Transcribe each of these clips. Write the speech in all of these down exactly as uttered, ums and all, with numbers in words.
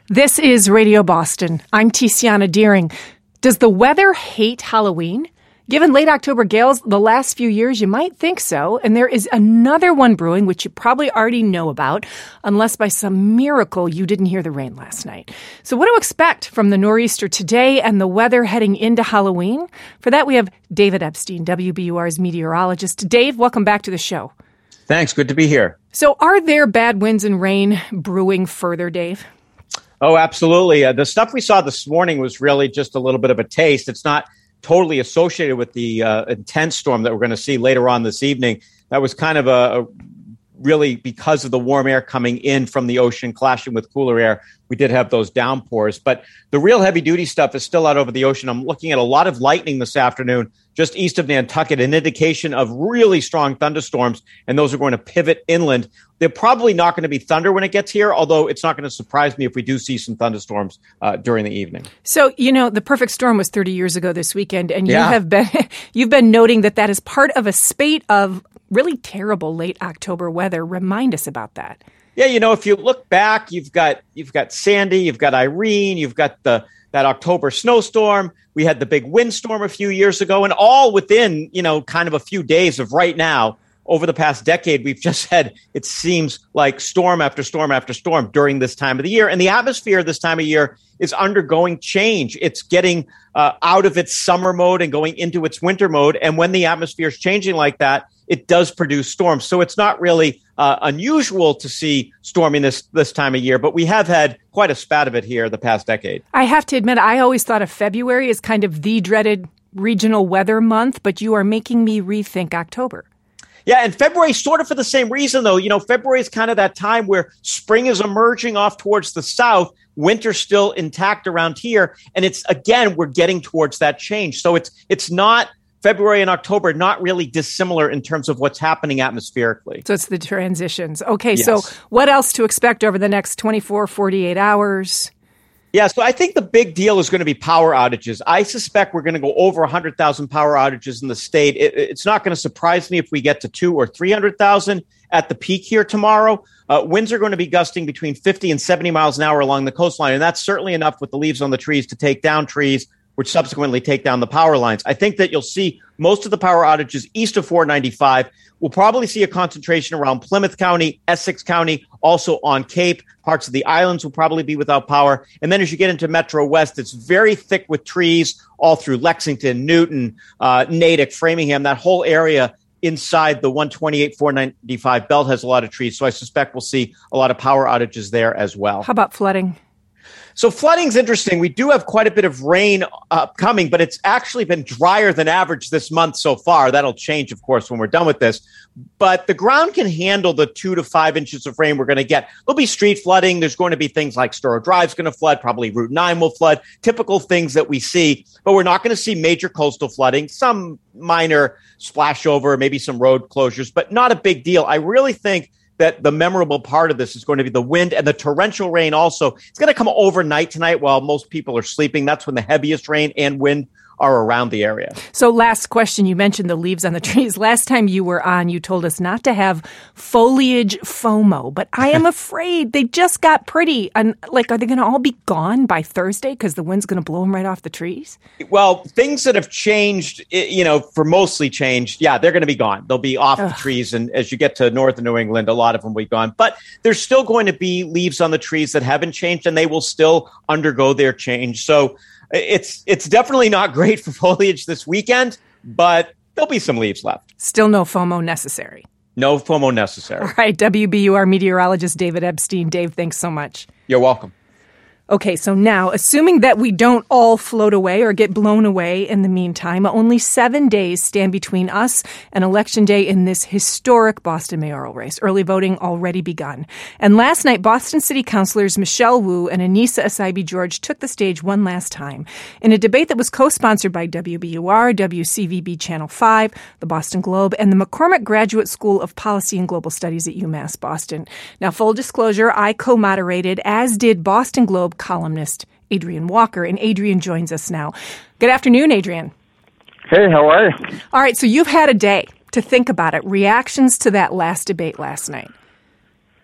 This is Radio Boston. I'm Tiziana Deering. Does the weather hate Halloween? Given late October gales the last few years, you might think so. And there is another one brewing, which you probably already know about, unless by some miracle you didn't hear the rain last night. So what to expect from the nor'easter today and the weather heading into Halloween? For that, we have David Epstein, W B U R's meteorologist. Dave, welcome back to the show. Thanks. Good to be here. So are there bad winds and rain brewing further, Dave? Oh, absolutely. Uh, the stuff we saw this morning was really just a little bit of a taste. It's not totally associated with the uh, intense storm that we're going to see later on this evening. That was kind of a, a really because of the warm air coming in from the ocean clashing with cooler air. We did have those downpours, but the real heavy duty stuff is still out over the ocean. I'm looking at a lot of lightning this afternoon just east of Nantucket, an indication of really strong thunderstorms, and those are going to pivot inland. They're probably not going to be thunder when it gets here, although it's not going to surprise me if we do see some thunderstorms uh, during the evening. So, you know, the perfect storm was thirty years ago this weekend, and you yeah. have been you've been noting that that is part of a spate of really terrible late October weather. Remind us about that. Yeah, you know, if you look back, you've got you've got Sandy, you've got Irene, you've got the that October snowstorm. We had the big windstorm a few years ago, and all within, you know, kind of a few days of right now. Over the past decade, we've just had, it seems like storm after storm after storm during this time of the year. And the atmosphere this time of year is undergoing change. It's getting uh, out of its summer mode and going into its winter mode. And when the atmosphere is changing like that, it does produce storms. So it's not really uh, unusual to see storminess this time of year, but we have had quite a spat of it here the past decade. I have to admit, I always thought of February as kind of the dreaded regional weather month, but you are making me rethink October. Yeah, and February sort of for the same reason, though. You know, February is kind of that time where spring is emerging off towards the south, winter's still intact around here, and it's, again, we're getting towards that change. So it's it's not February and October, not really dissimilar in terms of what's happening atmospherically. So it's the transitions. Okay, yes. So what else to expect over the next twenty-four, forty-eight hours? Yeah, so I think the big deal is going to be power outages. I suspect we're going to go over one hundred thousand power outages in the state. It, it's not going to surprise me if we get to two or three hundred thousand at the peak here tomorrow. Uh, winds are going to be gusting between fifty and seventy miles an hour along the coastline, and that's certainly enough with the leaves on the trees to take down trees, which subsequently take down the power lines. I think that you'll see most of the power outages east of four ninety-five. We'll probably see a concentration around Plymouth County, Essex County, also on Cape. Parts of the islands will probably be without power. And then as you get into Metro West, it's very thick with trees all through Lexington, Newton, uh, Natick, Framingham. That whole area inside the one twenty-eight, four ninety-five belt has a lot of trees. So I suspect we'll see a lot of power outages there as well. How about flooding? So flooding's interesting. We do have quite a bit of rain upcoming, but it's actually been drier than average this month so far. That'll change, of course, when we're done with this. But the ground can handle the two to five inches of rain we're going to get. There'll be street flooding. There's going to be things like Storrow Drive's going to flood. Probably Route nine will flood. Typical things that we see. But we're not going to see major coastal flooding. Some minor splash over, maybe some road closures, but not a big deal. I really think that the memorable part of this is going to be the wind and the torrential rain also. It's going to come overnight tonight while most people are sleeping. That's when the heaviest rain and wind are around the area. So last question, you mentioned the leaves on the trees. Last time you were on, you told us not to have foliage FOMO, but I am afraid they just got pretty. And like, are they going to all be gone by Thursday because the wind's going to blow them right off the trees? Well, things that have changed, you know, for mostly changed, yeah, they're going to be gone. They'll be off Ugh. the trees. And as you get to northern New England, a lot of them will be gone. But there's still going to be leaves on the trees that haven't changed, and they will still undergo their change. So It's it's definitely not great for foliage this weekend, but there'll be some leaves left. Still no FOMO necessary. No FOMO necessary. All right, W B U R meteorologist David Epstein. Dave, thanks so much. You're welcome. Okay, so now, assuming that we don't all float away or get blown away in the meantime, only seven days stand between us and Election Day in this historic Boston mayoral race. Early voting already begun. And last night, Boston City Councilors Michelle Wu and Anissa Essaibi-George took the stage one last time in a debate that was co-sponsored by W B U R, W C V B Channel five, the Boston Globe, and the McCormick Graduate School of Policy and Global Studies at UMass Boston. Now, full disclosure, I co-moderated, as did Boston Globe columnist Adrian Walker, and Adrian joins us now. Good afternoon, Adrian. Hey, how are you? All right, so you've had a day to think about it. Reactions to that last debate last night.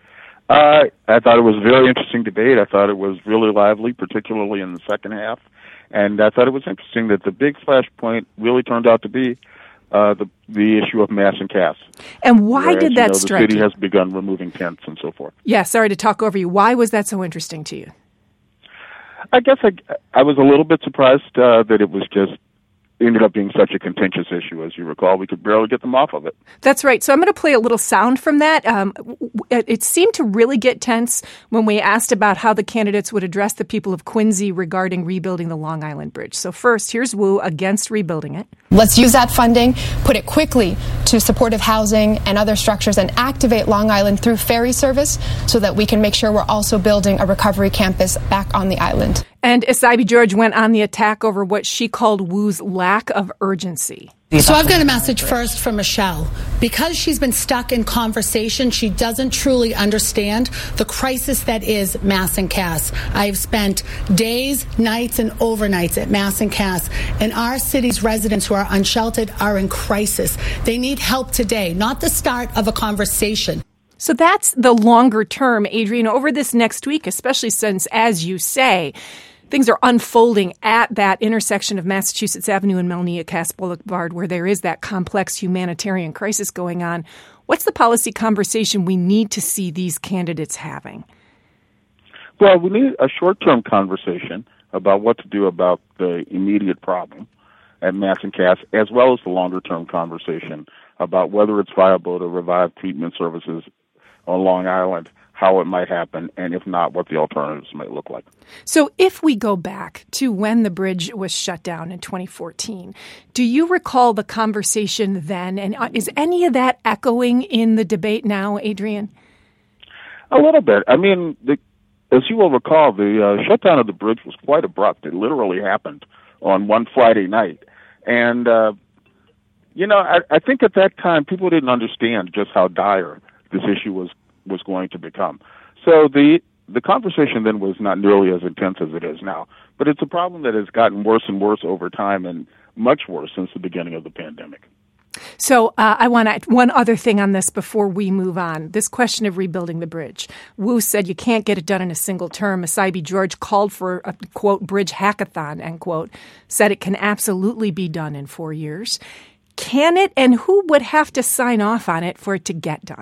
Uh, I thought it was a very interesting debate. I thought it was really lively, particularly in the second half. And I thought it was interesting that the big flashpoint really turned out to be uh, the the issue of mass and Cass. And why Whereas, did you that know, strike the city you? has begun removing tents and so forth. Yeah, sorry to talk over you. Why was that so interesting to you? I guess I, I was a little bit surprised uh, that it was just ended up being such a contentious issue. As you recall, we could barely get them off of it. That's right. So I'm going to play a little sound from that. Um, it, it seemed to really get tense when we asked about how the candidates would address the people of Quincy regarding rebuilding the Long Island Bridge. So first, here's Wu against rebuilding it. Let's use that funding, put it quickly to supportive housing and other structures, and activate Long Island through ferry service so that we can make sure we're also building a recovery campus back on the island. And Essaibi George went on the attack over what she called Wu's lack of urgency. So I've got a message first from Michelle. Because she's been stuck in conversation, she doesn't truly understand the crisis that is Mass and Cass. I've spent days, nights, and overnights at Mass and Cass, and our city's residents who are unsheltered are in crisis. They need help today, not the start of a conversation. So that's the longer term, Adrian, over this next week, especially since, as you say, things are unfolding at that intersection of Massachusetts Avenue and Melnia Cass Boulevard, where there is that complex humanitarian crisis going on. What's the policy conversation we need to see these candidates having? Well, we need a short-term conversation about what to do about the immediate problem at Mass and Cass, as well as the longer-term conversation about whether it's viable to revive treatment services on Long Island, how it might happen, and if not, what the alternatives might look like. So if we go back to when the bridge was shut down in twenty fourteen, do you recall the conversation then? And is any of that echoing in the debate now, Adrian? A little bit. I mean, the, as you will recall, the uh, shutdown of the bridge was quite abrupt. It literally happened on one Friday night. And, uh, you know, I, I think at that time people didn't understand just how dire this issue was was going to become. So the the conversation then was not nearly as intense as it is now. But it's a problem that has gotten worse and worse over time, and much worse since the beginning of the pandemic. So uh, I want to one other thing on this before we move on. This question of rebuilding the bridge. Wu said you can't get it done in a single term. Essaibi George called for a, quote, bridge hackathon, end quote, said it can absolutely be done in four years. Can it, and who would have to sign off on it for it to get done?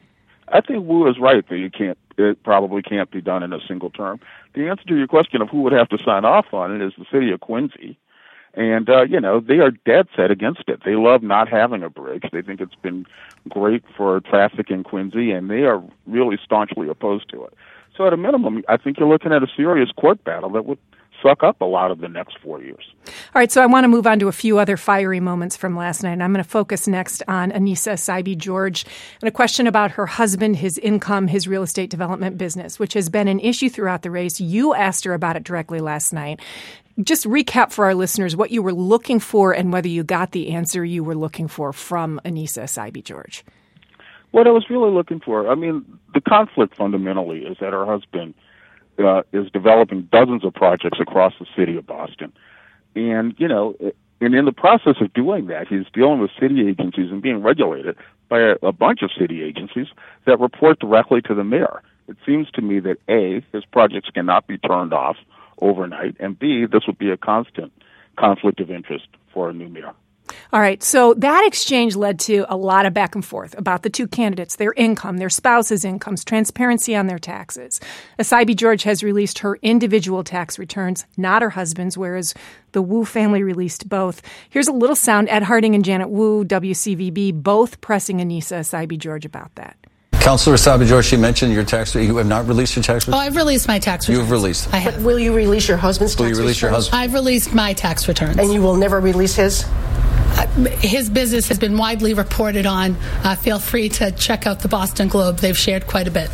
I think Wu is right that you can't. It probably can't be done in a single term. The answer to your question of who would have to sign off on it is the city of Quincy, and uh, you know they are dead set against it. They love not having a bridge. They think it's been great for traffic in Quincy, and they are really staunchly opposed to it. So at a minimum, I think you're looking at a serious court battle that would suck up a lot of the next four years. All right, so I want to move on to a few other fiery moments from last night. I'm going to focus next on Annissa Essaibi George and a question about her husband, his income, his real estate development business, which has been an issue throughout the race. You asked her about it directly last night. Just recap for our listeners what you were looking for and whether you got the answer you were looking for from Annissa Essaibi George. What I was really looking for, I mean, the conflict fundamentally is that her husband Uh, is developing dozens of projects across the city of Boston. And, you know, and in the process of doing that, he's dealing with city agencies and being regulated by a, a bunch of city agencies that report directly to the mayor. It seems to me that, A, his projects cannot be turned off overnight, and B, this would be a constant conflict of interest for a new mayor. All right. So that exchange led to a lot of back and forth about the two candidates, their income, their spouses' incomes, transparency on their taxes. Essaibi George has released her individual tax returns, not her husband's, whereas the Wu family released both. Here's a little sound. Ed Harding and Janet Wu, W C V B, both pressing Annissa Essaibi George about that. Councilor Essaibi George, you mentioned your tax. You have not released your tax returns? Oh, I've released my tax returns. You've released. I have. But will you release your husband's Will tax you release returns? your husband? I've released my tax returns. And you will never release his? Uh, his business has been widely reported on. Uh, feel free to check out the Boston Globe. They've shared quite a bit.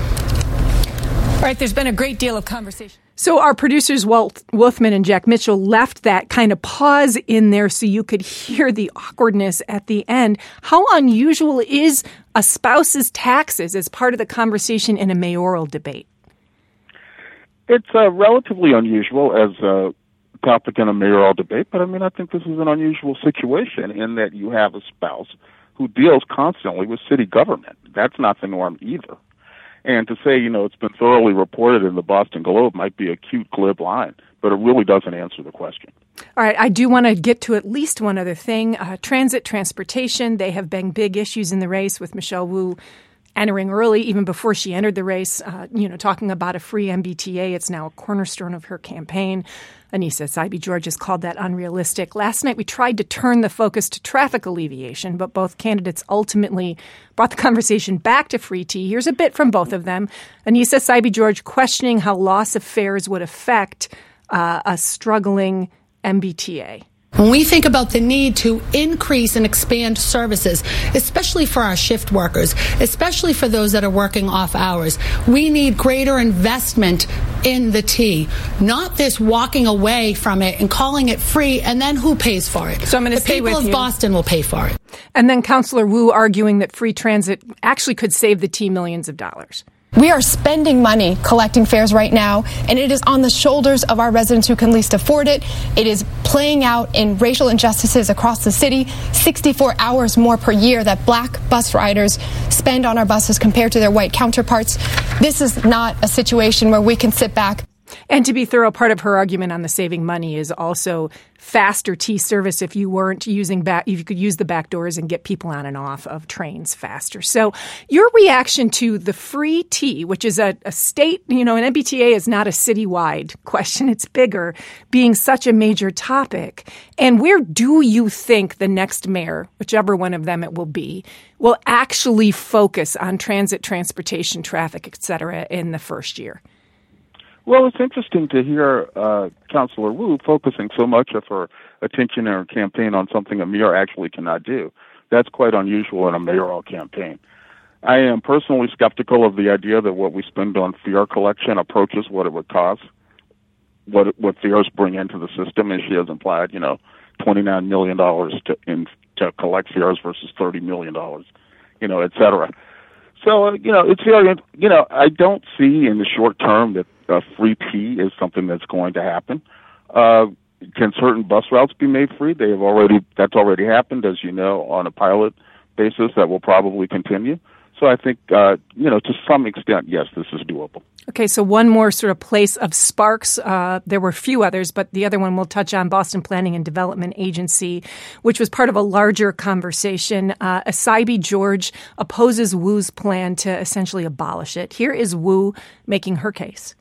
All right, there's been a great deal of conversation. So our producers, Walt Wolfman and Jack Mitchell, left that kind of pause in there so you could hear the awkwardness at the end. How unusual is a spouse's taxes as part of the conversation in a mayoral debate? It's uh, relatively unusual as a topic in a mayoral debate, but I mean, I think this is an unusual situation in that you have a spouse who deals constantly with city government. That's not the norm either. And to say, you know, it's been thoroughly reported in the Boston Globe might be a cute, glib line, but it really doesn't answer the question. All right, I do want to get to at least one other thing. Uh, transit, transportation, they have been big issues in the race with Michelle Wu entering early, even before she entered the race, uh, you know, talking about a free M B T A. It's now a cornerstone of her campaign. Annissa Essaibi-George has called that unrealistic. Last night, we tried to turn the focus to traffic alleviation, but both candidates ultimately brought the conversation back to free T. Here's a bit from both of them. Annissa Essaibi-George questioning how loss of fares would affect uh, a struggling M B T A. When we think about the need to increase and expand services, especially for our shift workers, especially for those that are working off hours, we need greater investment in the T, not this walking away from it and calling it free, and then who pays for it? So I'm going to stay with you. The people of Boston will pay for it. And then Councillor Wu arguing that free transit actually could save the T millions of dollars. We are spending money collecting fares right now, and it is on the shoulders of our residents who can least afford it. It is playing out in racial injustices across the city. sixty-four hours more per year that black bus riders spend on our buses compared to their white counterparts. This is not a situation where we can sit back. And to be thorough, part of her argument on the saving money is also faster T service if you weren't using back, if you could use the back doors and get people on and off of trains faster. So your reaction to the free T, which is a, a state, you know, an M B T A is not a citywide question. It's bigger, being such a major topic. And where do you think the next mayor, whichever one of them it will be, will actually focus on transit, transportation, traffic, et cetera, in the first year? Well, it's interesting to hear uh, Councillor Wu focusing so much of her attention in her campaign on something a mayor actually cannot do. That's quite unusual in a mayoral campaign. I am personally skeptical of the idea that what we spend on fare collection approaches what it would cost, what what fares bring into the system, and she has implied, you know, twenty-nine million dollars to, in, to collect fares versus thirty million dollars, you know, et cetera. So, uh, you know, it's very, you know, I don't see in the short term that uh, free T is something that's going to happen. Uh, can certain bus routes be made free? They have already, that's already happened, as you know, on a pilot basis that will probably continue. So I think, uh, you know, to some extent, yes, this is doable. Okay, so one more sort of place of sparks. Uh, there were a few others, but the other one we'll touch on, Boston Planning and Development Agency, which was part of a larger conversation. Uh, Essaibi-George opposes Wu's plan to essentially abolish it. Here is Wu making her case.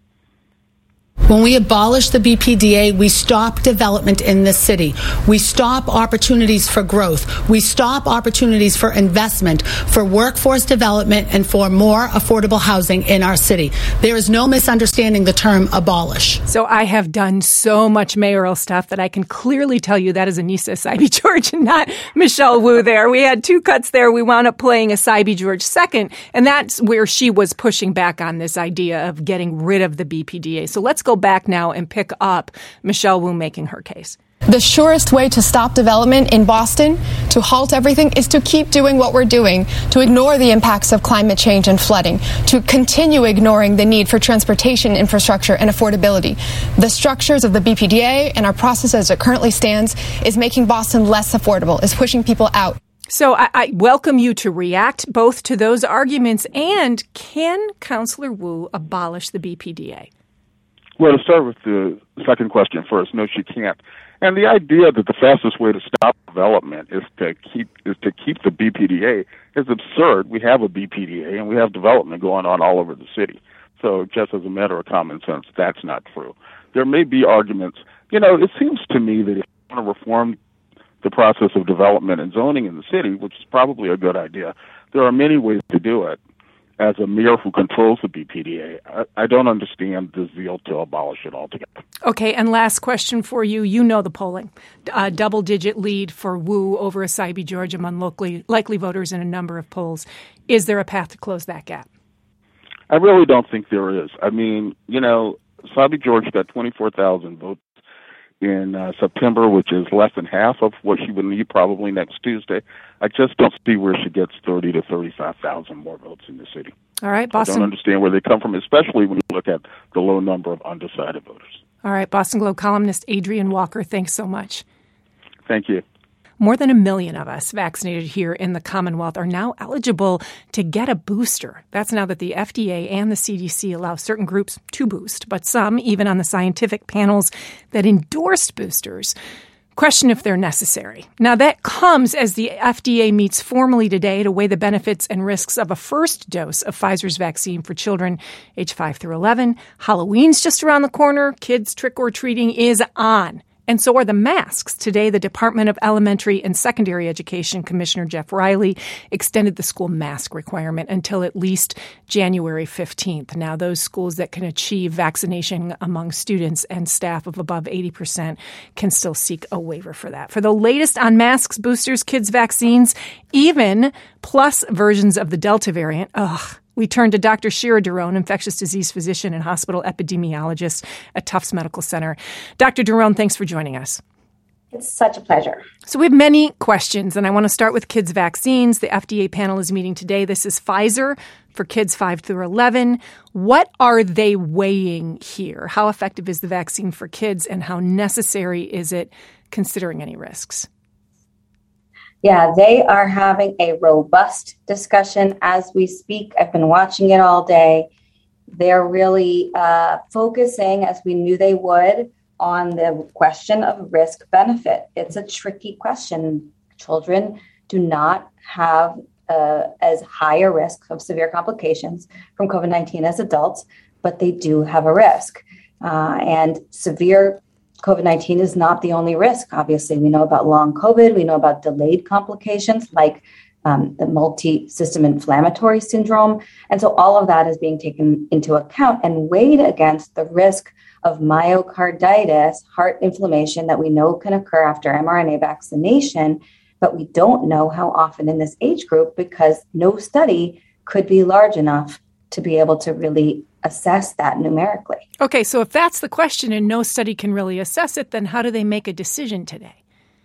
When we abolish the B P D A, we stop development in this city. We stop opportunities for growth. We stop opportunities for investment, for workforce development, and for more affordable housing in our city. There is no misunderstanding the term abolish. So I have done so much mayoral stuff that I can clearly tell you that is Annissa Essaibi-George and not Michelle Wu there. We had two cuts there. We wound up playing Essaibi-George second, and that's where she was pushing back on this idea of getting rid of the B P D A. So let's go back now and pick up Michelle Wu making her case. The surest way to stop development in Boston, to halt everything, is to keep doing what we're doing, to ignore the impacts of climate change and flooding, to continue ignoring the need for transportation infrastructure and affordability. The structures of the B P D A and our process as it currently stands is making Boston less affordable, is pushing people out. So I, I welcome you to react both to those arguments and can Councillor Wu abolish the B P D A? Well, to start with the second question first, no, she can't. And the idea that the fastest way to stop development is to keep is to keep the B P D A is absurd. We have a B P D A and we have development going on all over the city. So just as a matter of common sense, that's not true. There may be arguments. You know, it seems to me that if you want to reform the process of development and zoning in the city, which is probably a good idea, there are many ways to do it. As a mayor who controls the B P D A, I, I don't understand the zeal to abolish it altogether. Okay, and last question for you. You know the polling. Uh, double-digit lead for Wu over Essaibi-George among locally, likely voters in a number of polls. Is there a path to close that gap? I really don't think there is. I mean, you know, Essaibi-George got twenty-four thousand votes in uh, September, which is less than half of what she would need probably next Tuesday. I just don't see where she gets thirty to thirty-five thousand more votes in the city. All right, Boston. I don't understand where they come from, especially when you look at the low number of undecided voters. All right, Boston Globe columnist Adrian Walker, thanks so much. Thank you. More than a million of us vaccinated here in the Commonwealth are now eligible to get a booster. That's now that the F D A and the C D C allow certain groups to boost, but some, even on the scientific panels that endorsed boosters, question if they're necessary. Now, that comes as the F D A meets formally today to weigh the benefits and risks of a first dose of Pfizer's vaccine for children age five through eleven. Halloween's just around the corner. Kids trick-or-treating is on. And so are the masks. Today, the Department of Elementary and Secondary Education Commissioner Jeff Riley extended the school mask requirement until at least January fifteenth. Now, those schools that can achieve vaccination among students and staff of above eighty percent can still seek a waiver for that. For the latest on masks, boosters, kids' vaccines, even plus versions of the Delta variant, ugh, we turn to Doctor Shira Daron, infectious disease physician and hospital epidemiologist at Tufts Medical Center. Doctor Daron, thanks for joining us. It's such a pleasure. So we have many questions, and I want to start with kids' vaccines. The F D A panel is meeting today. This is Pfizer for kids five through eleven. What are they weighing here? How effective is the vaccine for kids, and how necessary is it considering any risks? Yeah, they are having a robust discussion as we speak. I've been watching it all day. They're really uh, focusing, as we knew they would, on the question of risk benefit. It's a tricky question. Children do not have uh, as high a risk of severe complications from COVID nineteen as adults, but they do have a risk. Uh, and severe COVID nineteen is not the only risk. Obviously, we know about long COVID. We know about delayed complications like um, the multi-system inflammatory syndrome. And so all of that is being taken into account and weighed against the risk of myocarditis, heart inflammation that we know can occur after mRNA vaccination, but we don't know how often in this age group because no study could be large enough to be able to really assess that numerically. Okay, so if that's the question and no study can really assess it, then how do they make a decision today?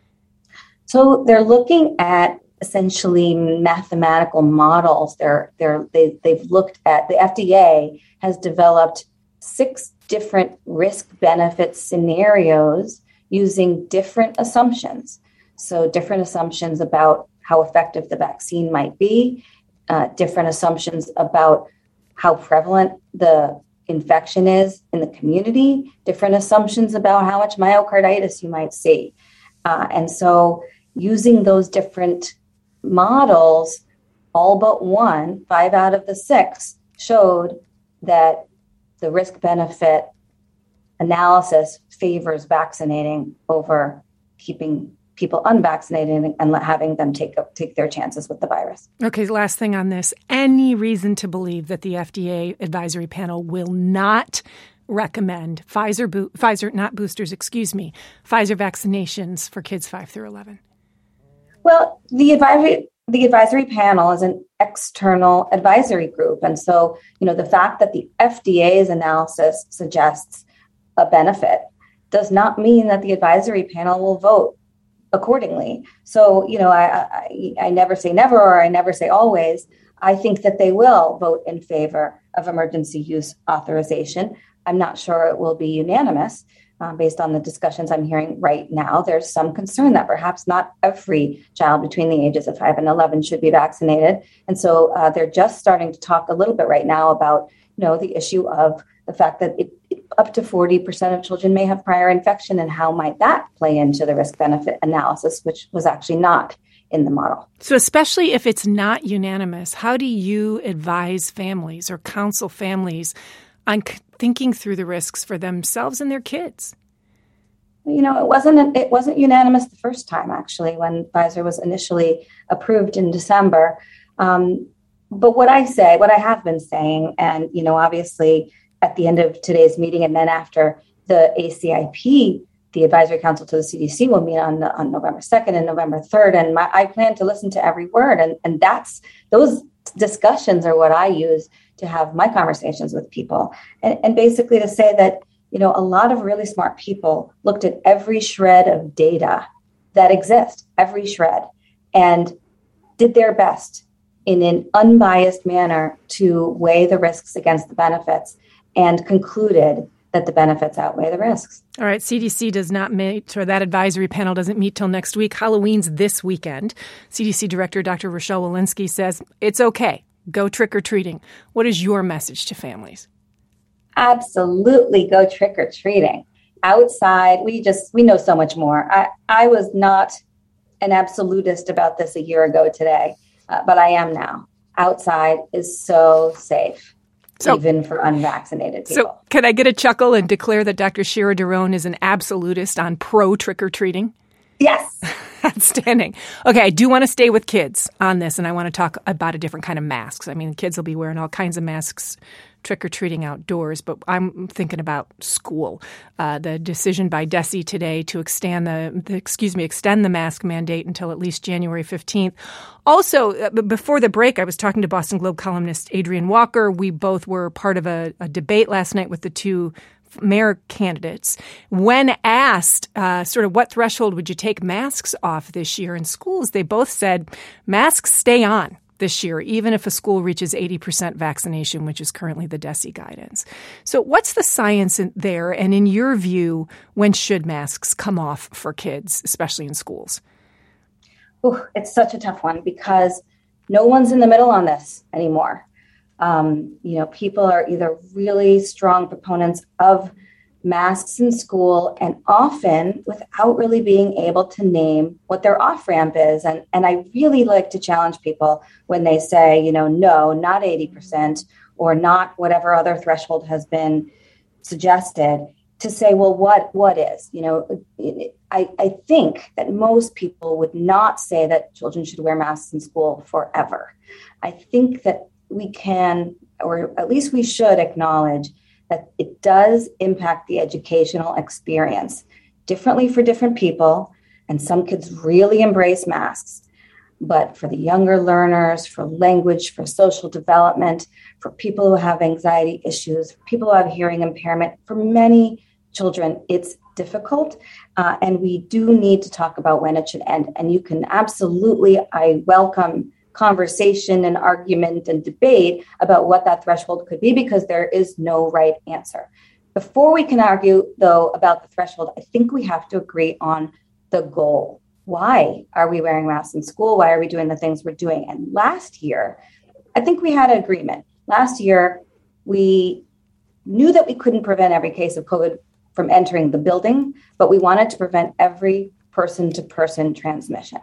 So they're looking at essentially mathematical models. They're, they're, they, they've looked at, the F D A has developed six different risk-benefit scenarios using different assumptions. So different assumptions about how effective the vaccine might be, uh, different assumptions about how prevalent the infection is in the community, different assumptions about how much myocarditis you might see. Uh, and so using those different models, all but one, five out of the six, showed that the risk-benefit analysis favors vaccinating over keeping people unvaccinated and having them take up, take their chances with the virus. Okay, last thing on this. Any reason to believe that the F D A advisory panel will not recommend Pfizer, bo- Pfizer, not boosters, excuse me, Pfizer vaccinations for kids five through eleven? Well, the advisory the advisory panel is an external advisory group. And so, you know, the fact that the F D A's analysis suggests a benefit does not mean that the advisory panel will vote accordingly. So, you know, I, I I never say never, or I never say always. I think that they will vote in favor of emergency use authorization. I'm not sure it will be unanimous uh, based on the discussions I'm hearing right now. There's some concern that perhaps not every child between the ages of five and eleven should be vaccinated. And so uh, they're just starting to talk a little bit right now about, you know, the issue of the fact that it, up to forty percent of children may have prior infection, and how might that play into the risk-benefit analysis, which was actually not in the model. So especially if it's not unanimous, how do you advise families or counsel families on c- thinking through the risks for themselves and their kids? You know, it wasn't it wasn't unanimous the first time, actually, when Pfizer was initially approved in December. Um, but what I say, what I have been saying, and, you know, obviously at the end of today's meeting and then after the A C I P, the Advisory Council to the C D C will meet on, on November second and November third. And my, I plan to listen to every word. And, and that's those discussions are what I use to have my conversations with people. And, and basically to say that, you know, a lot of really smart people looked at every shred of data that exists, every shred, and did their best in an unbiased manner to weigh the risks against the benefits, and concluded that the benefits outweigh the risks. All right. C D C does not meet, or that advisory panel doesn't meet till next week. Halloween's this weekend. C D C Director Doctor Rochelle Walensky says it's okay. Go trick-or-treating. What is your message to families? Absolutely go trick-or-treating. Outside, we just, we know so much more. I, I was not an absolutist about this a year ago today, uh, but I am now. Outside is so safe, so, even for unvaccinated people. So can I get a chuckle and declare that Doctor Shira Daron is an absolutist on pro trick-or-treating? Yes. Outstanding. Okay, I do want to stay with kids on this, and I want to talk about a different kind of masks. I mean, kids will be wearing all kinds of masks trick-or-treating outdoors, but I'm thinking about school. Uh, the decision by D E S E today to extend the, the, excuse me, extend the mask mandate until at least January fifteenth. Also, uh, before the break, I was talking to Boston Globe columnist Adrian Walker. We both were part of a, a debate last night with the two mayor candidates. When asked uh, sort of what threshold would you take masks off this year in schools, they both said masks stay on this year, even if a school reaches eighty percent vaccination, which is currently the D E S E guidance. So what's the science in there? And in your view, when should masks come off for kids, especially in schools? Ooh, it's such a tough one because no one's in the middle on this anymore. Um, you know, people are either really strong proponents of masks in school and often without really being able to name what their off-ramp is. And, and I really like to challenge people when they say, you know, no, not eighty percent or not whatever other threshold has been suggested, to say, well, what what is? You know, it, I, I think that most people would not say that children should wear masks in school forever. I think that we can, or at least we should acknowledge that it does impact the educational experience differently for different people. And some kids really embrace masks. But for the younger learners, for language, for social development, for people who have anxiety issues, for people who have hearing impairment, for many children, it's difficult. Uh, and we do need to talk about when it should end. And you can absolutely, I welcome conversation and argument and debate about what that threshold could be, because there is no right answer. Before we can argue, though, about the threshold, I think we have to agree on the goal. Why are we wearing masks in school? Why are we doing the things we're doing? And last year, I think we had an agreement. Last year, we knew that we couldn't prevent every case of COVID from entering the building, but we wanted to prevent every person-to-person transmission.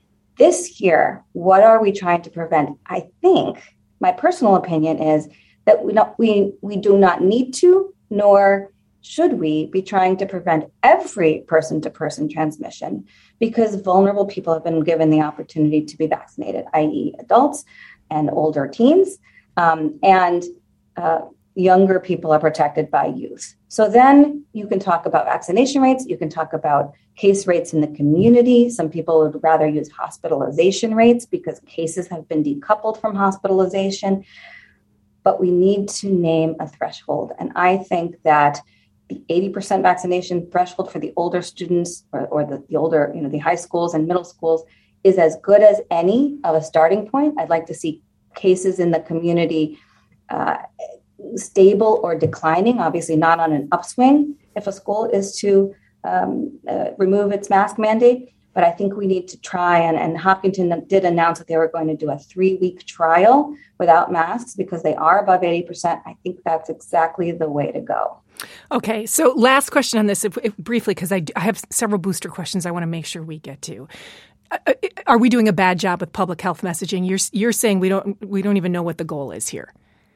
This year, what are we trying to prevent? I think my personal opinion is that we not, we we do not need to, nor should we be trying to prevent every person-to-person transmission, because vulnerable people have been given the opportunity to be vaccinated, that is adults and older teens, um, and uh, younger people are protected by youth. So then you can talk about vaccination rates, you can talk about case rates in the community. Some people would rather use hospitalization rates because cases have been decoupled from hospitalization. But we need to name a threshold. And I think that the eighty percent vaccination threshold for the older students or, or the, the older, you know, the high schools and middle schools is as good as any of a starting point. I'd like to see cases in the community uh, stable or declining, obviously not on an upswing if a school is to um, uh, remove its mask mandate. But I think we need to try, and, and Hopkinton did announce that they were going to do a three-week trial without masks because they are above eighty percent. I think that's exactly the way to go. Okay, so last question on this, if, if, briefly, because I, I have several booster questions I want to make sure we get to. Uh, are we doing a bad job with public health messaging? You're you're saying we don't we don't even know what the goal is here.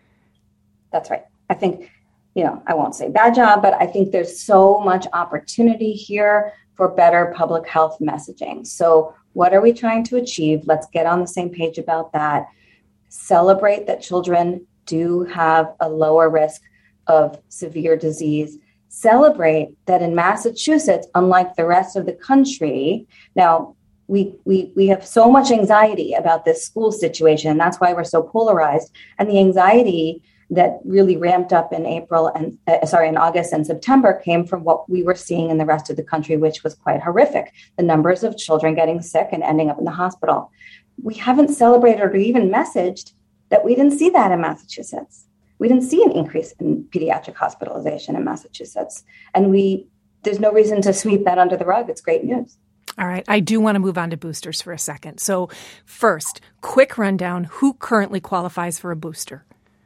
That's right. I think, you know, I won't say bad job, but I think there's so much opportunity here for better public health messaging. So what are we trying to achieve? Let's get on the same page about that. Celebrate that children do have a lower risk of severe disease. Celebrate that in Massachusetts, unlike the rest of the country, now we we we have so much anxiety about this school situation, and that's why we're so polarized. And the anxiety that really ramped up in April and uh, sorry, in August and September came from what we were seeing in the rest of the country, which was quite horrific. The numbers of children getting sick and ending up in the hospital. We haven't celebrated or even messaged that we didn't see that in Massachusetts. we didn't see an increase in pediatric hospitalization in Massachusetts. And we there's no reason to sweep that under the rug. It's great news. All right. I do want to move on to boosters for a second. So first, quick rundown. Who currently qualifies for a booster?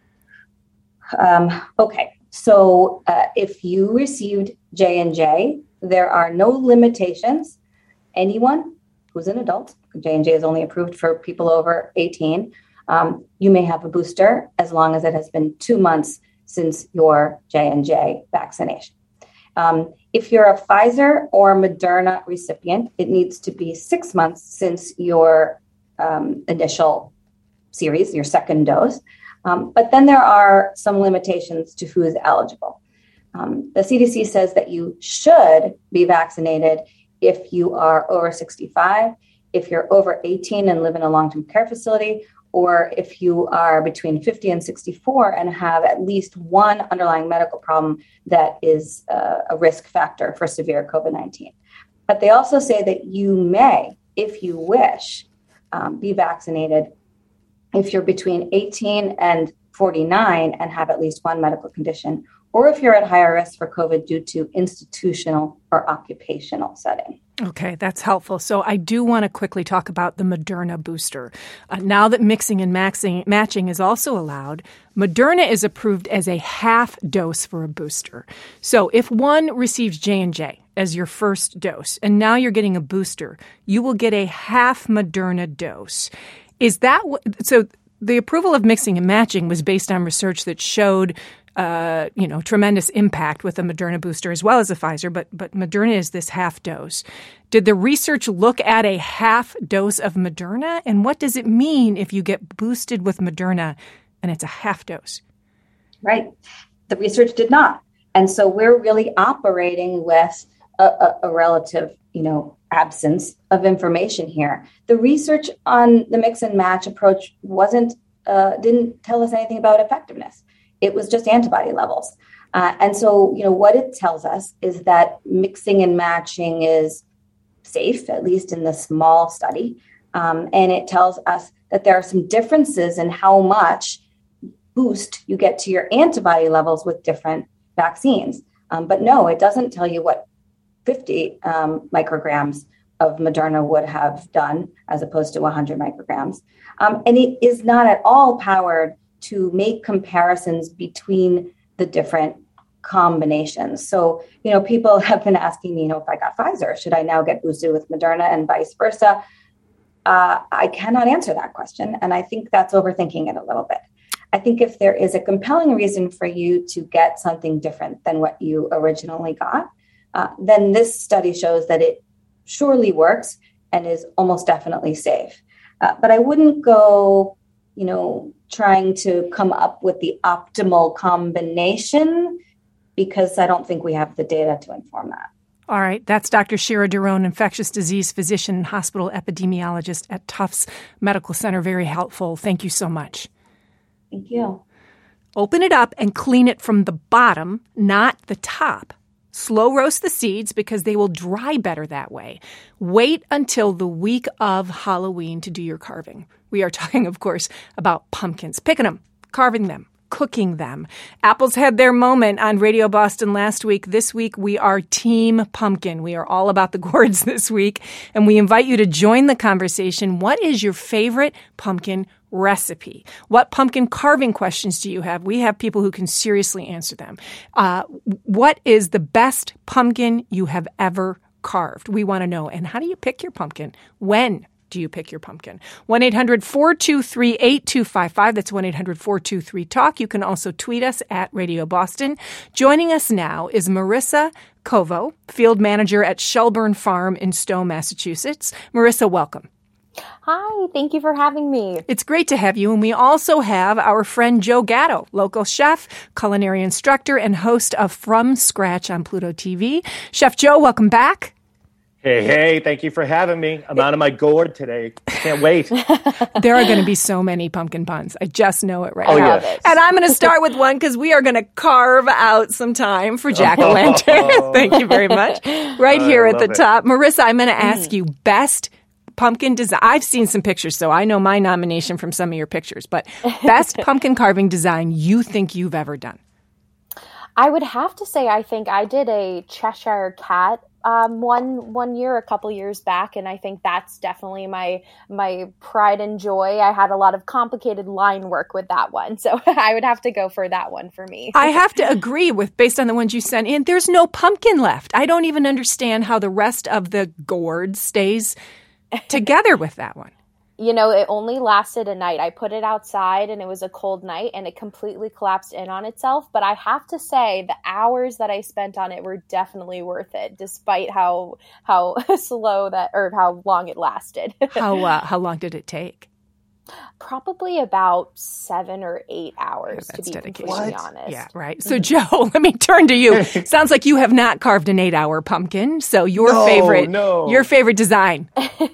Um, okay. So uh, if you received J and J, there are no limitations. Anyone who's an adult, J and J is only approved for people over eighteen, um, you may have a booster as long as it has been two months since your J and J vaccination. Um, if you're a Pfizer or Moderna recipient, it needs to be six months since your um, initial series, your second dose. Um, but then there are some limitations to who is eligible. Um, the C D C says that you should be vaccinated if you are over sixty-five, if you're over eighteen and live in a long-term care facility, or if you are between fifty and sixty-four and have at least one underlying medical problem that is uh, a risk factor for severe COVID nineteen. But they also say that you may, if you wish, um, be vaccinated if you're between eighteen and forty-nine and have at least one medical condition, or if you're at higher risk for COVID due to institutional or occupational setting. Okay, that's helpful. So I do want to quickly talk about the Moderna booster. Uh, now that mixing and maxing, matching is also allowed, Moderna is approved as a half dose for a booster. So if one receives J and J as your first dose, and now you're getting a booster, you will get a half Moderna dose. Is that what, so the approval of mixing and matching was based on research that showed Uh, you know, tremendous impact with the Moderna booster as well as the Pfizer, but but Moderna is this half dose. Did the research look at a half dose of Moderna? And what does it mean if you get boosted with Moderna and it's a half dose? Right. The research did not. And so we're really operating with a, a, a relative, you know, absence of information here. The research on the mix and match approach wasn't, uh, didn't tell us anything about effectiveness. It was just antibody levels. Uh, and so, you know, what it tells us is that mixing and matching is safe, at least in the small study. Um, and it tells us that there are some differences in how much boost you get to your antibody levels with different vaccines. Um, but no, it doesn't tell you what fifty um, micrograms of Moderna would have done as opposed to one hundred micrograms. Um, and it is not at all powered to make comparisons between the different combinations. So, you know, people have been asking me, you know, if I got Pfizer, should I now get boosted with Moderna and vice versa? Uh, I cannot answer that question. And I think that's overthinking it a little bit. I think if there is a compelling reason for you to get something different than what you originally got, uh, then this study shows that it surely works and is almost definitely safe. Uh, but I wouldn't go, you know, trying to come up with the optimal combination because I don't think we have the data to inform that. All right. That's Doctor Shira Daron, infectious disease physician and hospital epidemiologist at Tufts Medical Center. Very helpful. Thank you so much. Thank you. Open it up and clean it from the bottom, not the top. Slow roast the seeds because they will dry better that way. Wait until the week of Halloween to do your carving. We are talking, of course, about pumpkins. Picking them, carving them, cooking them. Apples had their moment on Radio Boston last week. This week, we are Team Pumpkin. We are all about the gourds this week, and we invite you to join the conversation. What is your favorite pumpkin recipe? What pumpkin carving questions do you have? We have people who can seriously answer them. Uh, what is the best pumpkin you have ever carved? We want to know. And how do you pick your pumpkin? When do you pick your pumpkin? one eight hundred four two three eight two five five. That's one eight hundred four two three talk. You can also tweet us at Radio Boston. Joining us now is Marissa Kovo, field manager at Shelburne Farm in Stowe, Massachusetts. Marissa, welcome. Hi, thank you for having me. It's great to have you. And we also have our friend Joe Gatto, local chef, culinary instructor, and host of From Scratch on Pluto T V. Chef Joe, welcome back. Hey, hey, thank you for having me. I'm out of my gourd today. Can't wait. There are going to be so many pumpkin puns. I just know it right oh, now. Yeah. And I'm going to start with one because we are going to carve out some time for Jack-o'-lantern. Thank you very much. Right here I at the it. top. Marissa, I'm going to ask mm. you best pumpkin design. I've seen some pictures, so I know my nomination from some of your pictures. But best pumpkin carving design you think you've ever done? I would have to say I think I did a Cheshire Cat um, one one year, a couple years back, and I think that's definitely my my pride and joy. I had a lot of complicated line work with that one, so I would have to go for that one for me. I have to agree with, based on the ones you sent in, there's no pumpkin left. I don't even understand how the rest of the gourd stays together with that one. You know, it only lasted a night. I put it outside and it was a cold night and it completely collapsed in on itself. But I have to say the hours that I spent on it were definitely worth it, despite how how slow that or how long it lasted. How uh, how long did it take? Probably about seven or eight hours, yeah, to be dedication. completely What? honest. Yeah, right. So, Joe, let me turn to you. Sounds like you have not carved an eight-hour pumpkin. So, your no, favorite, no. your favorite design.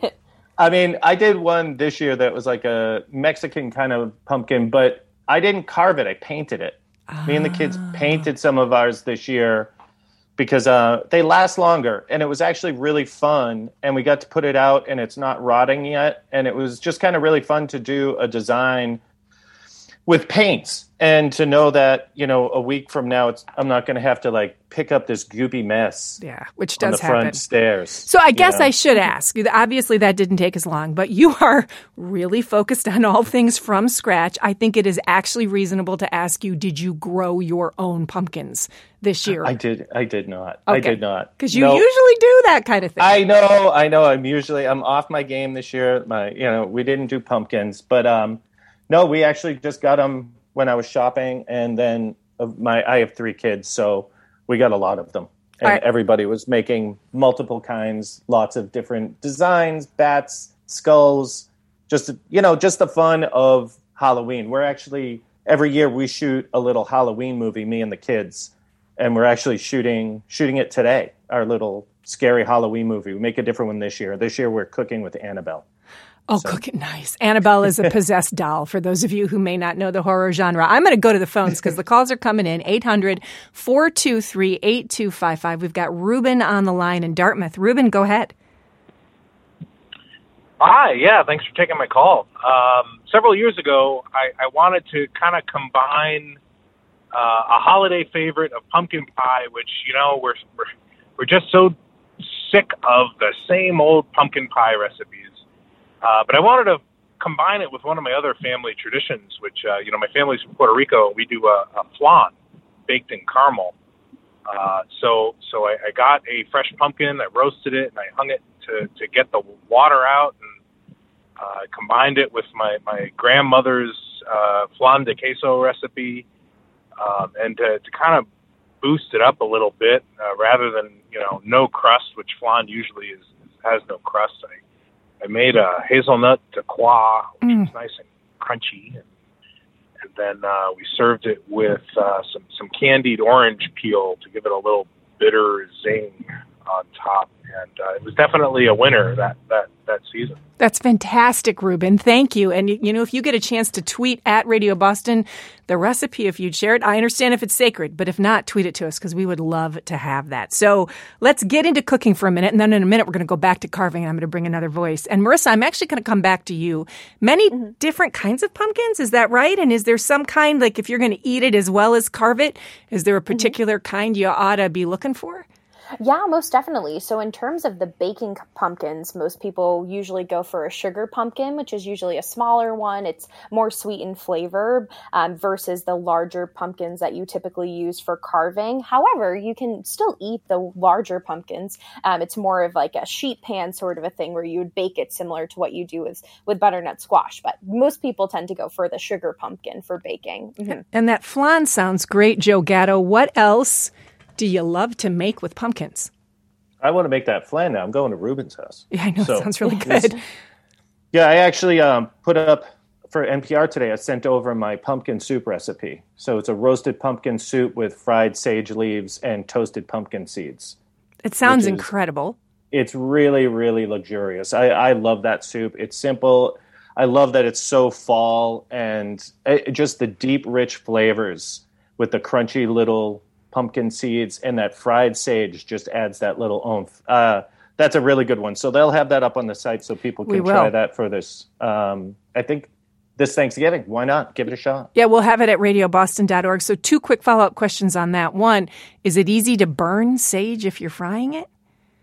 I mean, I did one this year that was like a Mexican kind of pumpkin, but I didn't carve it. I painted it. Ah. Me and the kids painted some of ours this year because uh, they last longer. And it was actually really fun. And we got to put it out and it's not rotting yet. And it was just kind of really fun to do a design with paints and to know that, you know, a week from now, it's I'm not going to have to like pick up this goopy mess. Yeah, which does on the happen. front stairs. So I guess know? I should ask. Obviously, that didn't take as long, but you are really focused on all things from scratch. I think it is actually reasonable to ask you, did you grow your own pumpkins this year? I did. I did not. Okay. I did not. Because you no. usually do that kind of thing. I know. I know. I'm usually, I'm off my game this year. My, you know, we didn't do pumpkins, but um, no, we actually just got them when I was shopping, and then my I have three kids, so we got a lot of them. And right. Everybody was making multiple kinds, lots of different designs, bats, skulls, just, you know, just the fun of Halloween. We're actually, every year we shoot a little Halloween movie, me and the kids, and we're actually shooting shooting it today, our little scary Halloween movie. We make a different one this year. This year we're cooking with Annabelle. Oh, so. Cook it nice. Annabelle is a possessed doll, for those of you who may not know the horror genre. I'm going to go to the phones because the calls are coming in. eight hundred, four two three, eight two five five. We've got Ruben on the line in Dartmouth. Ruben, go ahead. Hi, yeah, thanks for taking my call. Um, several years ago, I, I wanted to kind of combine uh, a holiday favorite of pumpkin pie, which, you know, we're, we're, we're just so sick of the same old pumpkin pie recipes. Uh, but I wanted to combine it with one of my other family traditions, which, uh, you know, my family's from Puerto Rico. We do a, a flan baked in caramel. Uh, so so I, I got a fresh pumpkin, I roasted it, and I hung it to, to get the water out, and uh, combined it with my, my grandmother's uh, flan de queso recipe, um, and to, to kind of boost it up a little bit, uh, rather than, you know, no crust, which flan usually is, has no crust. I I made a hazelnut de croix, which mm. was nice and crunchy, and, and then uh, we served it with uh, some, some candied orange peel to give it a little bitter zing on top. And uh, it was definitely a winner that, that, that season. That's fantastic, Ruben. Thank you. And, you know, if you get a chance to tweet at Radio Boston the recipe, if you'd share it, I understand if it's sacred, but if not, tweet it to us because we would love to have that. So let's get into cooking for a minute. And then in a minute, we're going to go back to carving. And I'm going to bring another voice. And Marissa, I'm actually going to come back to you. Many mm-hmm. different kinds of pumpkins. Is that right? And is there some kind, like if you're going to eat it as well as carve it, is there a particular mm-hmm. kind you ought to be looking for? Yeah, most definitely. So in terms of the baking pumpkins, most people usually go for a sugar pumpkin, which is usually a smaller one. It's more sweet in flavor um, versus the larger pumpkins that you typically use for carving. However, you can still eat the larger pumpkins. Um, it's more of like a sheet pan sort of a thing where you would bake it similar to what you do with, with butternut squash. But most people tend to go for the sugar pumpkin for baking. Mm-hmm. And that flan sounds great, Joe Gatto. What else do you love to make with pumpkins? I want to make that flan now. I'm going to Ruben's house. Yeah, I know. So, it sounds really good. Yeah, I actually um, put up for N P R today. I sent over my pumpkin soup recipe. So it's a roasted pumpkin soup with fried sage leaves and toasted pumpkin seeds. It sounds is, incredible. It's really, really luxurious. I, I love that soup. It's simple. I love that it's so fall and it, just the deep, rich flavors with the crunchy little pumpkin seeds and that fried sage just adds that little oomph. Uh, that's a really good one. So they'll have that up on the site so people can try that for this. Um, I think this Thanksgiving, why not? Give it a shot. Yeah, we'll have it at radio boston dot org. So two quick follow-up questions on that. One, is it easy to burn sage if you're frying it?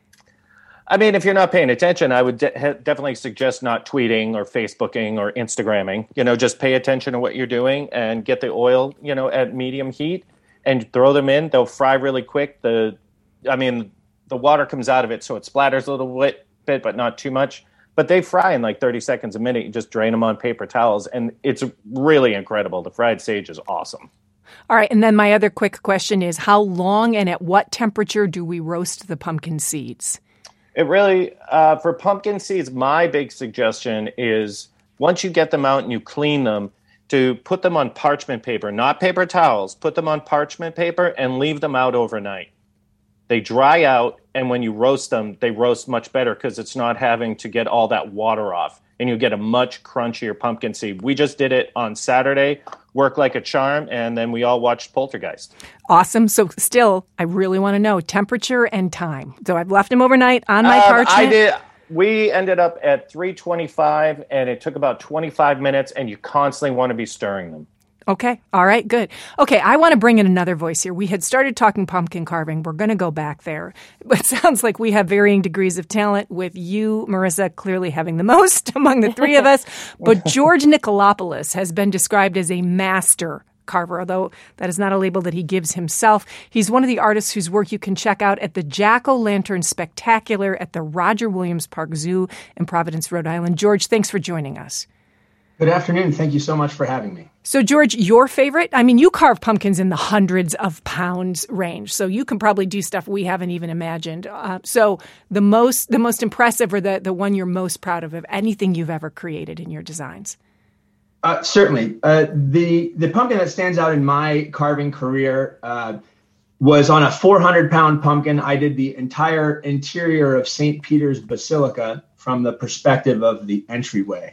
I mean, if you're not paying attention, I would de- definitely suggest not tweeting or Facebooking or Instagramming. You know, just pay attention to what you're doing and get the oil, you know, at medium heat and throw them in. They'll fry really quick. The, I mean, the water comes out of it, so it splatters a little bit, bit, but not too much. But they fry in like thirty seconds a minute. You just drain them on paper towels, and it's really incredible. The fried sage is awesome. All right, and then my other quick question is, how long and at what temperature do we roast the pumpkin seeds? It really, uh, for pumpkin seeds, my big suggestion is once you get them out and you clean them, to put them on parchment paper, not paper towels. Put them on parchment paper and leave them out overnight. They dry out, and when you roast them, they roast much better because it's not having to get all that water off, and you get a much crunchier pumpkin seed. We just did it on Saturday, worked like a charm, and then we all watched Poltergeist. Awesome. So still, I really want to know temperature and time. So I've left them overnight on my um, parchment. I did. We ended up at three twenty-five, and it took about twenty-five minutes, and you constantly want to be stirring them. Okay. All right. Good. Okay. I want to bring in another voice here. We had started talking pumpkin carving. We're going to go back there. But it sounds like we have varying degrees of talent, with you, Marissa, clearly having the most among the three of us. But George Nikolopoulos has been described as a master carver, although that is not a label that he gives himself. He's one of the artists whose work you can check out at the Jack-O-Lantern Spectacular at the Roger Williams Park Zoo in Providence, Rhode Island. George, thanks for joining us. Good afternoon. Thank you so much for having me. So, George, your favorite? I mean, you carve pumpkins in the hundreds of pounds range, so you can probably do stuff we haven't even imagined. Uh, so, the most the most impressive, or the, the one you're most proud of, of anything you've ever created in your designs? Uh, certainly. Uh, the the pumpkin that stands out in my carving career uh, was on a four hundred pound pumpkin. I did the entire interior of Saint Peter's Basilica from the perspective of the entryway.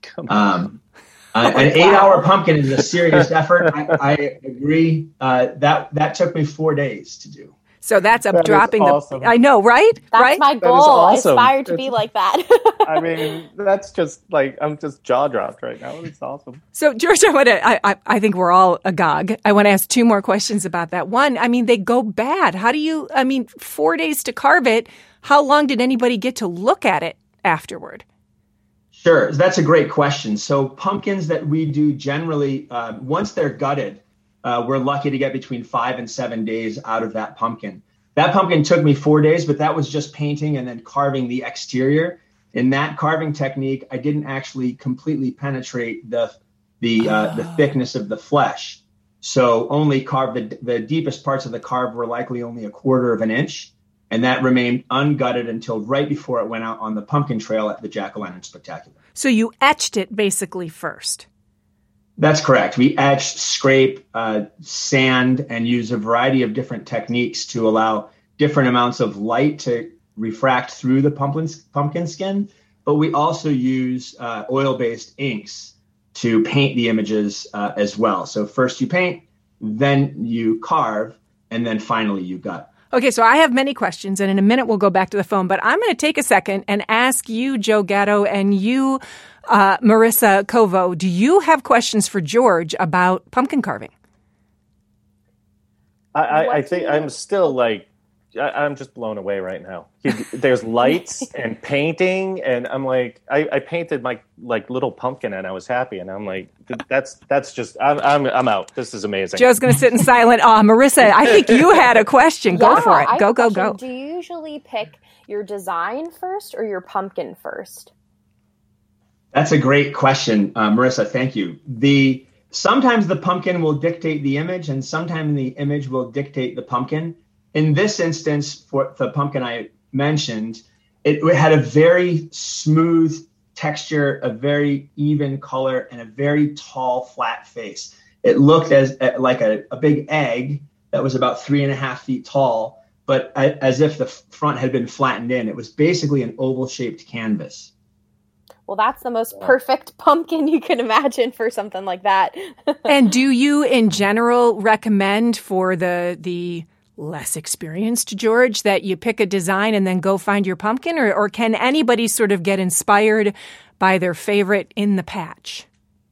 Um, uh, oh, an wow. eight-hour pumpkin is a serious effort. I, I agree. Uh, that that took me four days to do. So that's up that dropping awesome. the. I know, right? That's right? my goal. Awesome. I aspire to it's, be like that. I mean, that's just like I'm just jaw dropped right now. It's awesome. So, George, I want to. I, I I think we're all agog. I want to ask two more questions about that. One, I mean, they go bad. How do you? I mean, four days to carve it. How long did anybody get to look at it afterward? Sure. That's a great question. So pumpkins that we do generally, uh, once they're gutted, uh, we're lucky to get between five and seven days out of that pumpkin. That pumpkin took me four days, but that was just painting and then carving the exterior. In that carving technique, I didn't actually completely penetrate the the uh, the thickness of the flesh. So only carve the, the deepest parts of the carve were likely only a quarter of an inch. And that remained ungutted until right before it went out on the pumpkin trail at the Jack-O-Lantern Spectacular. So you etched it basically first. That's correct. We etch, scrape, uh, sand, and use a variety of different techniques to allow different amounts of light to refract through the pumpkin, pumpkin skin. But we also use uh, oil-based inks to paint the images uh, as well. So first you paint, then you carve, and then finally you gut. Okay, so I have many questions, and in a minute we'll go back to the phone. But I'm going to take a second and ask you, Joe Gatto, and you, uh, Marissa Covo, do you have questions for George about pumpkin carving? I, I, I think I'm still like, I, I'm just blown away right now. He, there's lights and painting, and I'm like, I, I painted my like little pumpkin, and I was happy, and I'm like, that's that's just, I'm I'm I'm out. This is amazing. Joe's going to sit in silent awe. Marissa, I think you had a question. Go yeah, for it. I Go, go, question. go. Do you usually pick your design first or your pumpkin first? That's a great question, uh, Marissa. Thank you. The sometimes the pumpkin will dictate the image, and sometimes the image will dictate the pumpkin. In this instance, for the pumpkin I mentioned, it had a very smooth texture, a very even color, and a very tall, flat face. It looked as like a, a big egg that was about three and a half feet tall, but as if the front had been flattened in. It was basically an oval-shaped canvas. Well, that's the most perfect pumpkin you can imagine for something like that. And do you, in general, recommend for the the less experienced, George, that you pick a design and then go find your pumpkin? Or, or can anybody sort of get inspired by their favorite in the patch?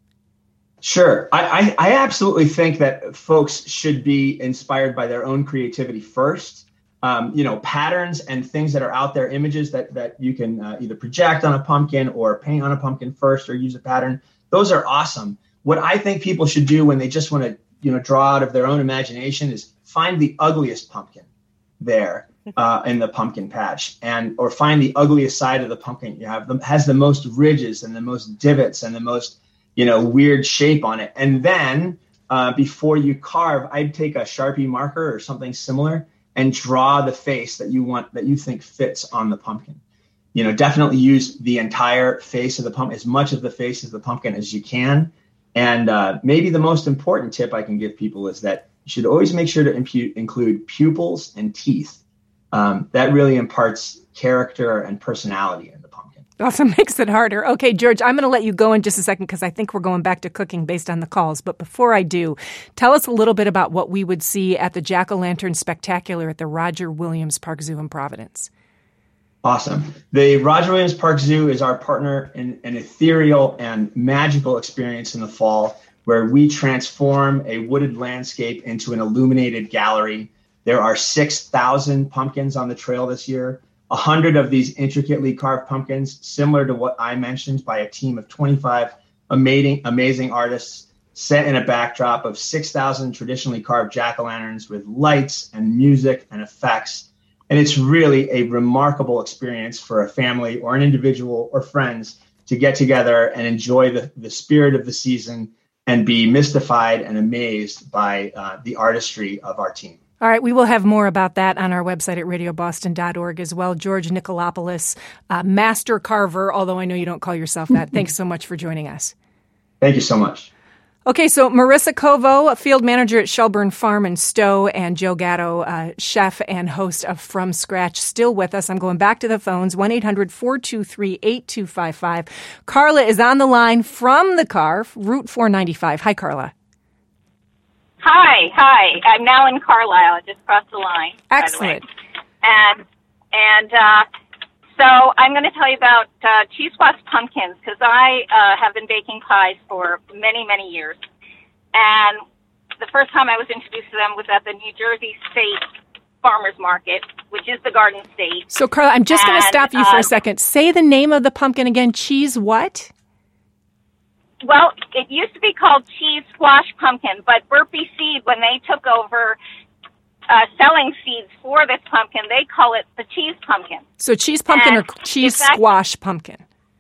Sure. I, I, I absolutely think that folks should be inspired by their own creativity first. Um, you know, patterns and things that are out there, images that, that you can uh, either project on a pumpkin or paint on a pumpkin first or use a pattern. Those are awesome. What I think people should do when they just want to, you know, draw out of their own imagination is find the ugliest pumpkin there uh, in the pumpkin patch, and or find the ugliest side of the pumpkin you have, has the most ridges and the most divots and the most, you know, weird shape on it. And then uh, before you carve, I'd take a Sharpie marker or something similar and draw the face that you want, that you think fits on the pumpkin. You know, definitely use the entire face of the pumpkin, as much of the face of the pumpkin as you can. And uh, maybe the most important tip I can give people is that you should always make sure to impu- include pupils and teeth. Um, that really imparts character and personality in the pumpkin. Also makes it harder. Okay, George, I'm going to let you go in just a second because I think we're going back to cooking based on the calls. But before I do, tell us a little bit about what we would see at the Jack-O-Lantern Spectacular at the Roger Williams Park Zoo in Providence. Awesome. The Roger Williams Park Zoo is our partner in an ethereal and magical experience in the fall where we transform a wooded landscape into an illuminated gallery. There are six thousand pumpkins on the trail this year. one hundred of these intricately carved pumpkins, similar to what I mentioned, by a team of twenty-five amazing, amazing artists, set in a backdrop of six thousand traditionally carved jack-o'-lanterns with lights and music and effects. And it's really a remarkable experience for a family or an individual or friends to get together and enjoy the, the spirit of the season and be mystified and amazed by uh, the artistry of our team. All right, we will have more about that on our website at radio boston dot org as well. George Nikolopoulos, uh, master carver, although I know you don't call yourself that. Thanks so much for joining us. Thank you so much. Okay, so Marissa Covo, field manager at Shelburne Farm in Stowe, and Joe Gatto, uh, chef and host of From Scratch, still with us. I'm going back to the phones, one eight hundred four two three eight two five five. Carla is on the line from the car, Route four ninety-five. Hi, Carla. Hi, hi. I'm now in Carlisle. I just crossed the line. Excellent. By the way. And, and, uh, so I'm going to tell you about uh, cheese squash pumpkins because I uh, have been baking pies for many, many years. And the first time I was introduced to them was at the New Jersey State Farmers Market, which is the Garden State. So, Carla, I'm just going to stop you uh, for a second. Say the name of the pumpkin again. Cheese what? Well, it used to be called cheese squash pumpkin, but Burpee Seed, when they took over Uh, selling seeds for this pumpkin, they call it the cheese pumpkin. So cheese pumpkin and or cheese exactly, squash pumpkin?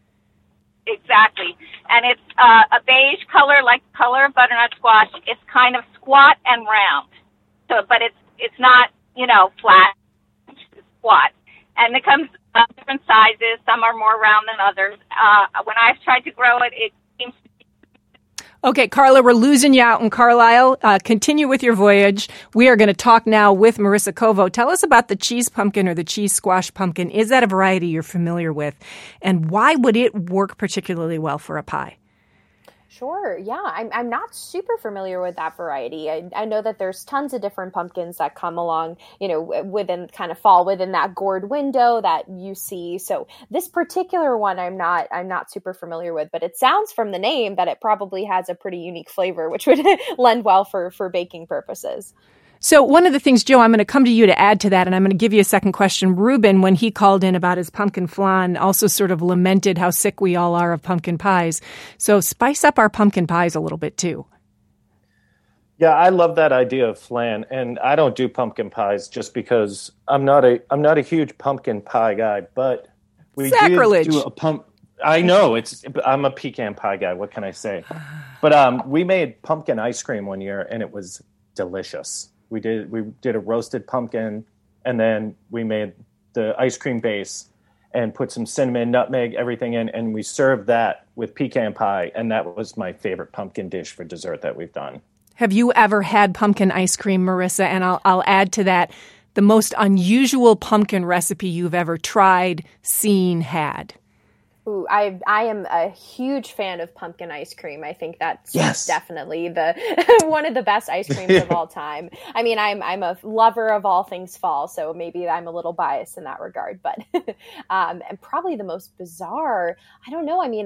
Exactly. And it's uh, a beige color, like the color of butternut squash. It's kind of squat and round. So, but it's it's not, you know, flat. It's squat. And it comes uh, different sizes. Some are more round than others. Uh, when I've tried to grow it, it seems to Okay, Carla, we're losing you out in Carlisle. Uh, continue with your voyage. We are going to talk now with Marissa Covo. Tell us about the cheese pumpkin or the cheese squash pumpkin. Is that a variety you're familiar with? And why would it work particularly well for a pie? Sure. Yeah, I'm I'm not super familiar with that variety. I, I know that there's tons of different pumpkins that come along, you know, within kind of fall within that gourd window that you see. So this particular one, I'm not I'm not super familiar with, but it sounds from the name that it probably has a pretty unique flavor, which would lend well for for baking purposes. So one of the things, Joe, I'm going to come to you to add to that, and I'm going to give you a second question. Ruben, when he called in about his pumpkin flan, also sort of lamented how sick we all are of pumpkin pies. So spice up our pumpkin pies a little bit, too. Yeah, I love that idea of flan, and I don't do pumpkin pies just because I'm not a I'm not a huge pumpkin pie guy, but we Sacrilege. did do a pump. I know it's. I'm a pecan pie guy. What can I say? But um, we made pumpkin ice cream one year, and it was delicious. We did we did a roasted pumpkin, and then we made the ice cream base and put some cinnamon, nutmeg, everything in, and we served that with pecan pie, and that was my favorite pumpkin dish for dessert that we've done. Have you ever had pumpkin ice cream, Marissa? And I'll I'll add to that the most unusual pumpkin recipe you've ever tried, seen, had. Ooh, I I am a huge fan of pumpkin ice cream. I think that's yes. definitely the one of the best ice creams of all time. I mean, I'm I'm a lover of all things fall, so maybe I'm a little biased in that regard. But um, and probably the most bizarre. I don't know. I mean,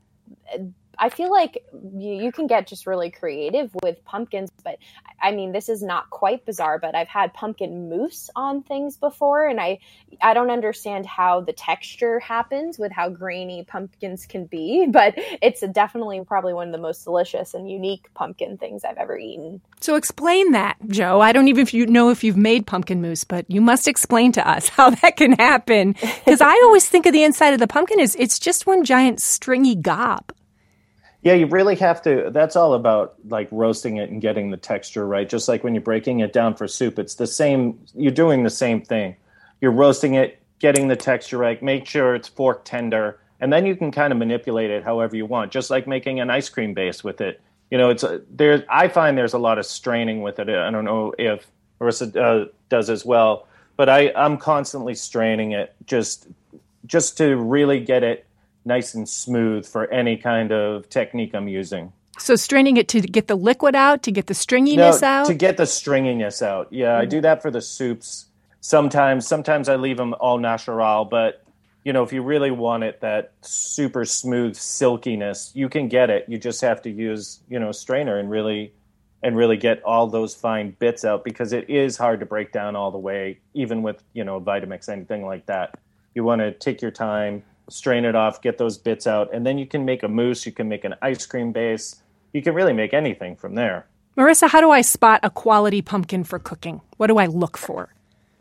I feel like you, you can get just really creative with pumpkins, but I mean, this is not quite bizarre, but I've had pumpkin mousse on things before, and I, I don't understand how the texture happens with how grainy pumpkins can be, but it's definitely probably one of the most delicious and unique pumpkin things I've ever eaten. So explain that, Joe. I don't even if you know if you've made pumpkin mousse, but you must explain to us how that can happen, because I always think of the inside of the pumpkin as it's just one giant stringy gob. Yeah, you really have to. That's all about like roasting it and getting the texture right. Just like when you're breaking it down for soup, it's the same. You're doing the same thing. You're roasting it, getting the texture right. Make sure it's fork tender, and then you can kind of manipulate it however you want. Just like making an ice cream base with it. You know, it's a, there. I find there's a lot of straining with it. I don't know if Marissa uh, does as well, but I I'm constantly straining it just just to really get it nice and smooth for any kind of technique I'm using. So straining it to get the liquid out, to get the stringiness no, out? To get the stringiness out. Yeah, mm-hmm. I do that for the soups. Sometimes sometimes I leave them all natural, but you know, if you really want it, that super smooth silkiness, you can get it. You just have to use, you know, a strainer and really and really get all those fine bits out, because it is hard to break down all the way, even with, you know, Vitamix, anything like that. You want to take your time, strain it off, get those bits out, and then you can make a mousse, you can make an ice cream base. You can really make anything from there. Marissa, how do I spot a quality pumpkin for cooking? What do I look for?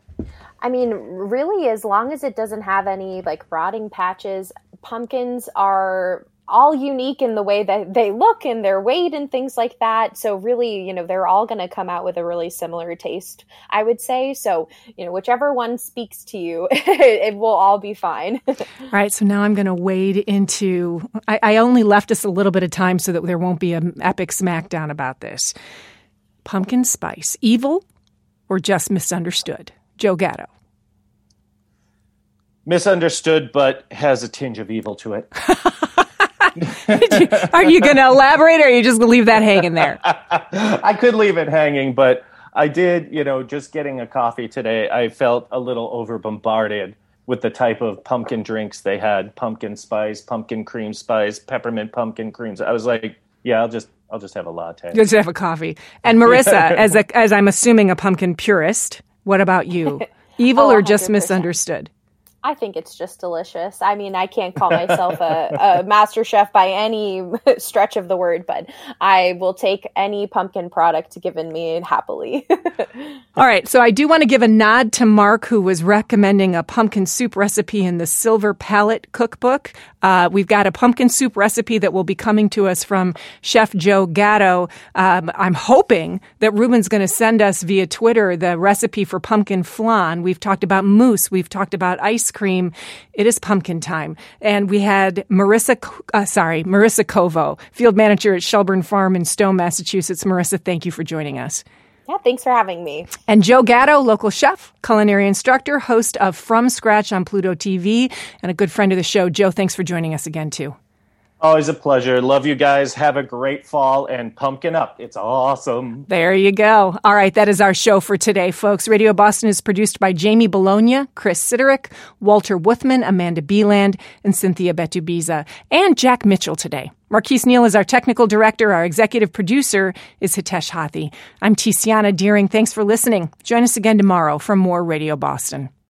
I mean, really, as long as it doesn't have any like rotting patches, pumpkins are all unique in the way that they look and their weight and things like that. So really, you know, they're all going to come out with a really similar taste, I would say. So, you know, whichever one speaks to you, it will all be fine. All right. So now I'm going to wade into, I, I only left us a little bit of time so that there won't be an epic smackdown about this. Pumpkin spice, evil or just misunderstood? Joe Gatto. Misunderstood, but has a tinge of evil to it. Are you going to elaborate, or are you just going to leave that hanging there? I could leave it hanging, but I did, you know, just getting a coffee today, I felt a little over bombarded with the type of pumpkin drinks they had. Pumpkin spice, pumpkin cream spice, peppermint pumpkin creams. I was like, yeah, I'll just I'll just have a latte. Just have a coffee. And Marissa, as a, as I'm assuming a pumpkin purist, what about you? Evil oh, or just misunderstood? I think it's just delicious. I mean, I can't call myself a, a master chef by any stretch of the word, but I will take any pumpkin product given me happily. All right. So I do want to give a nod to Mark, who was recommending a pumpkin soup recipe in the Silver Palette cookbook. Uh, we've got a pumpkin soup recipe that will be coming to us from Chef Joe Gatto. Um, I'm hoping that Ruben's going to send us via Twitter the recipe for pumpkin flan. We've talked about mousse. We've talked about ice cream. It is pumpkin time. And we had Marissa, uh, sorry, Marissa Covo, field manager at Shelburne Farm in Stone, Massachusetts. Marissa, thank you for joining us. Yeah, thanks for having me. And Joe Gatto, local chef, culinary instructor, host of From Scratch on Pluto T V, and a good friend of the show. Joe, thanks for joining us again, too. Always a pleasure. Love you guys. Have a great fall and pumpkin up. It's awesome. There you go. All right, that is our show for today, folks. Radio Boston is produced by Jamie Bologna, Chris Siderick, Walter Wuthman, Amanda Beeland, and Cynthia Betubiza, and Jack Mitchell today. Marquise Neal is our technical director. Our executive producer is Hitesh Hathi. I'm Tiziana Deering. Thanks for listening. Join us again tomorrow for more Radio Boston.